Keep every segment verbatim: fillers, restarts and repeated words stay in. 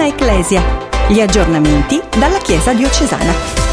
Calaritana Ecclesia. Gli aggiornamenti dalla Chiesa diocesana.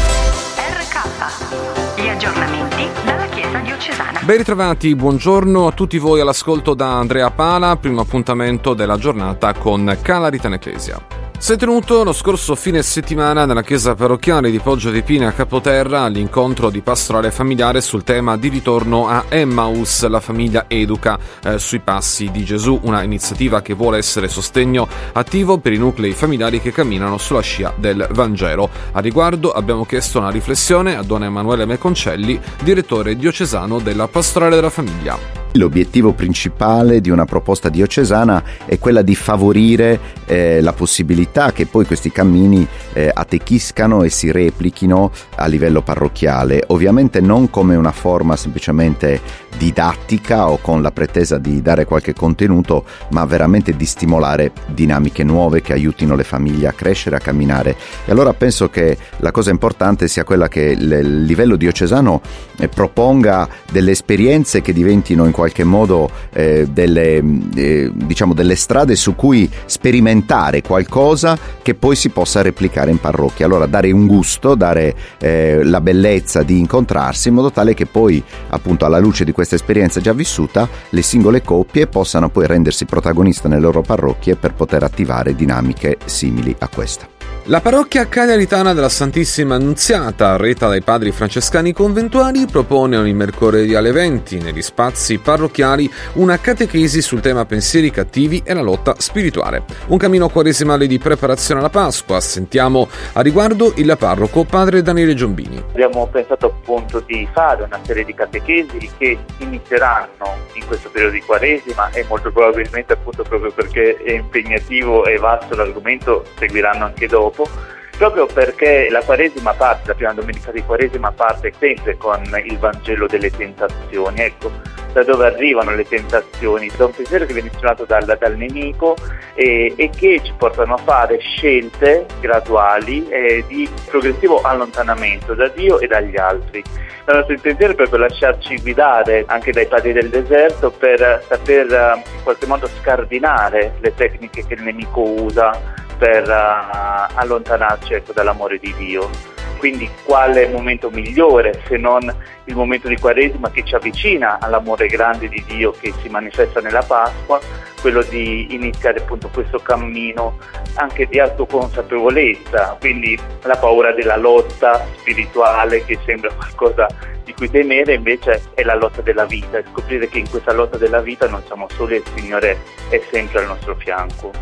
R K. Gli aggiornamenti dalla Chiesa diocesana. Ben ritrovati, buongiorno a tutti voi all'ascolto da Andrea Pala, primo appuntamento della giornata con Calaritana Ecclesia. Si è tenuto lo scorso fine settimana nella chiesa parrocchiale di Poggio di Pina a Capoterra l'incontro di pastorale familiare sul tema di ritorno a Emmaus, la famiglia educa eh, sui passi di Gesù, una iniziativa che vuole essere sostegno attivo per i nuclei familiari che camminano sulla scia del Vangelo. A riguardo abbiamo chiesto una riflessione a Don Emanuele Meconcelli, direttore diocesano della Pastorale della Famiglia. L'obiettivo principale di una proposta diocesana è quella di favorire eh, la possibilità che poi questi cammini eh, attecchiscano e si replichino a livello parrocchiale, ovviamente non come una forma semplicemente didattica o con la pretesa di dare qualche contenuto, ma veramente di stimolare dinamiche nuove che aiutino le famiglie a crescere, a camminare. E allora penso che la cosa importante sia quella che il livello diocesano eh, proponga delle esperienze che diventino in qualche modo eh, delle, eh, diciamo delle strade su cui sperimentare qualcosa che poi si possa replicare in parrocchia. Allora dare un gusto, dare eh, la bellezza di incontrarsi in modo tale che poi, appunto, alla luce di questa esperienza già vissuta, le singole coppie possano poi rendersi protagoniste nelle loro parrocchie per poter attivare dinamiche simili a questa. La parrocchia Calaritana della Santissima Annunziata, retta dai padri francescani conventuali, propone ogni mercoledì alle venti negli spazi parrocchiali una catechesi sul tema pensieri cattivi e la lotta spirituale. Un cammino quaresimale di preparazione alla Pasqua. Sentiamo a riguardo il parroco padre Daniele Giombini. Abbiamo pensato appunto di fare una serie di catechesi che inizieranno in questo periodo di quaresima e molto probabilmente, appunto proprio perché è impegnativo e vasto l'argomento, seguiranno anche dopo. Proprio perché la Quaresima parte, la prima domenica di Quaresima parte sempre con il Vangelo delle tentazioni, ecco, da dove arrivano le tentazioni, da un pensiero che viene ispirato dal, dal nemico e, e che ci portano a fare scelte graduali e di progressivo allontanamento da Dio e dagli altri. La nostra intenzione è proprio lasciarci guidare anche dai padri del deserto per saper in qualche modo scardinare le tecniche che il nemico usa per uh, allontanarci, ecco, dall'amore di Dio. Quindi quale momento migliore se non il momento di Quaresima che ci avvicina all'amore grande di Dio che si manifesta nella Pasqua, quello di iniziare appunto questo cammino anche di autoconsapevolezza, quindi la paura della lotta spirituale che sembra qualcosa di cui temere, invece è la lotta della vita, e scoprire che in questa lotta della vita non siamo soli e il Signore è sempre al nostro fianco.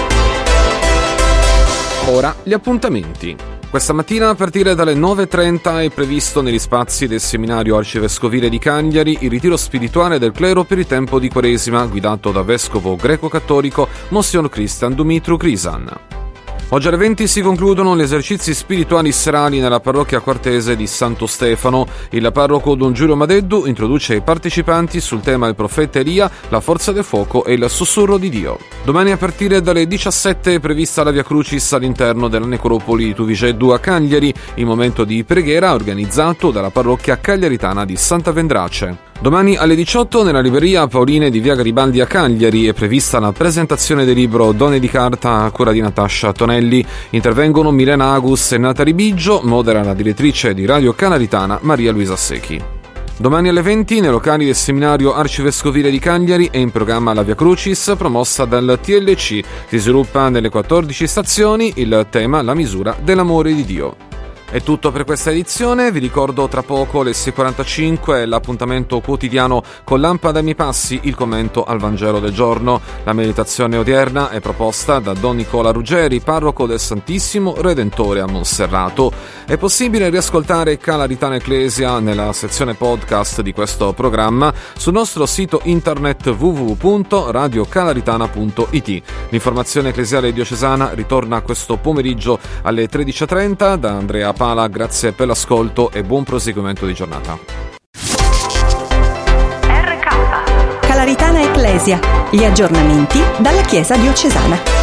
Ora gli appuntamenti. Questa mattina a partire dalle nove e trenta è previsto negli spazi del seminario arcivescovile di Cagliari il ritiro spirituale del clero per il tempo di Quaresima, guidato da vescovo greco-cattolico Monsignor Cristian Dumitru Crisan. Oggi alle venti si concludono gli esercizi spirituali serali nella parrocchia quartese di Santo Stefano. Il parroco Don Giulio Madeddu introduce i partecipanti sul tema Il profeta Elia, la forza del fuoco e il sussurro di Dio. Domani a partire dalle diciassette è prevista la Via Crucis all'interno della necropoli di Tuvigeddu a Cagliari, in momento di preghiera organizzato dalla parrocchia cagliaritana di Santa Vendrace. Domani alle diciotto nella libreria Paoline di Via Garibaldi a Cagliari è prevista la presentazione del libro Donne di carta a cura di Natascia Tonelli. Intervengono Milena Agus e Natali Biggio, modera la direttrice di Radio Calaritana Maria Luisa Secchi. Domani alle venti nei locali del seminario arcivescovile di Cagliari è in programma la Via Crucis promossa dal T L C. Si sviluppa nelle quattordici stazioni il tema La misura dell'amore di Dio. È tutto per questa edizione, vi ricordo tra poco alle sei e quarantacinque l'appuntamento quotidiano con Lampada ai miei passi, il commento al Vangelo del giorno. La meditazione odierna è proposta da Don Nicola Ruggeri, parroco del Santissimo Redentore a Monserrato. È possibile riascoltare Calaritana Ecclesia nella sezione podcast di questo programma sul nostro sito internet w w w punto radio calaritana punto i t. L'informazione ecclesiale diocesana ritorna questo pomeriggio alle tredici e trenta da Andrea Pala, grazie per l'ascolto e buon proseguimento di giornata. R K. Calaritana Ecclesia, gli aggiornamenti dalla Chiesa diocesana.